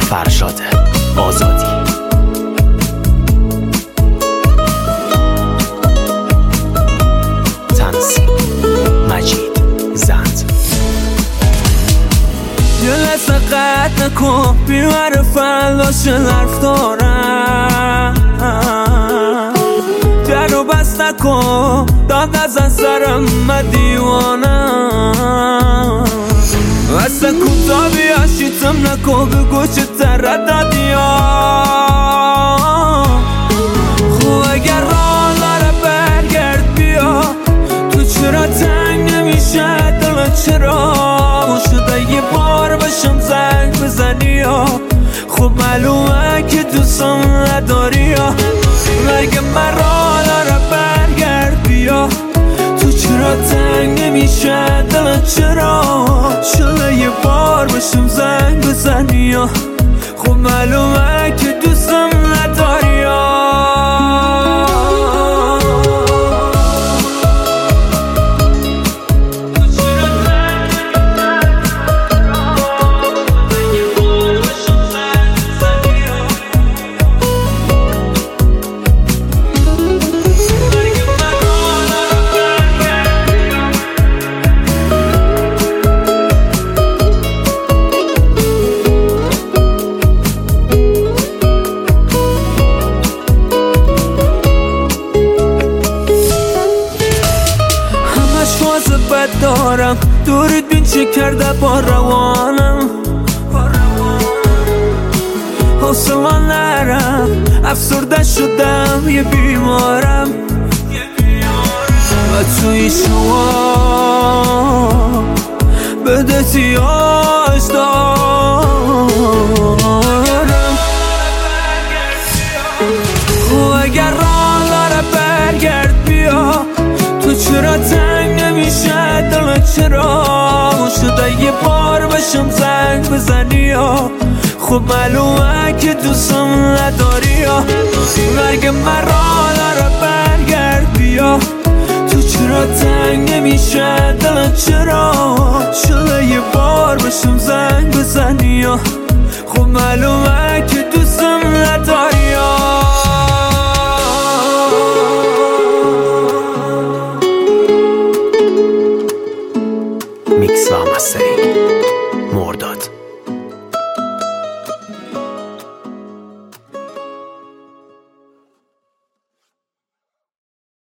فرشاد آزادی. تنظیم مجید زند. یه لحظه قطع نکن، بیمار فلاش حرف دارم. در رو بست نکن، داد نزن سرم من دیوانم. اصلا کوتا بیا شیطم نکن، بگو چه ترددی ها. خب اگر راه داره برگرد بیا، تو چرا تنگ نمیشه دلت؟ چرا شده یه بار بشم زنگ بزنی ها؟ خب معلومه که دوستم نداری ها. اگه من راه داره برگرد بیا، تو چرا تنگ نمیشه دلت؟ چرا شده یه بار بشم زنگ بزنی ها؟ خب معلومه که دوستم نداری ها. بد دارم دورت بین چه کرده با روانم. حوصله نرم، افسرده شدم، یه بیمارم. و توی شما بده تیاش دارم. و اگر راه داره برگرد بیا، تو چرا تنگ نمیشه دلت؟ چرا شده یه بار بشم زنگ بزنی ها؟ خب معلومه که دوستم نداری ها. اگه من راه داره برگرد بیا، تو چرا تنگ نمیشه دلت؟ چرا شده یه بار بشم زنگ بزنی ها؟ خب معلومه که دوستم نداری ها. میکس و مستر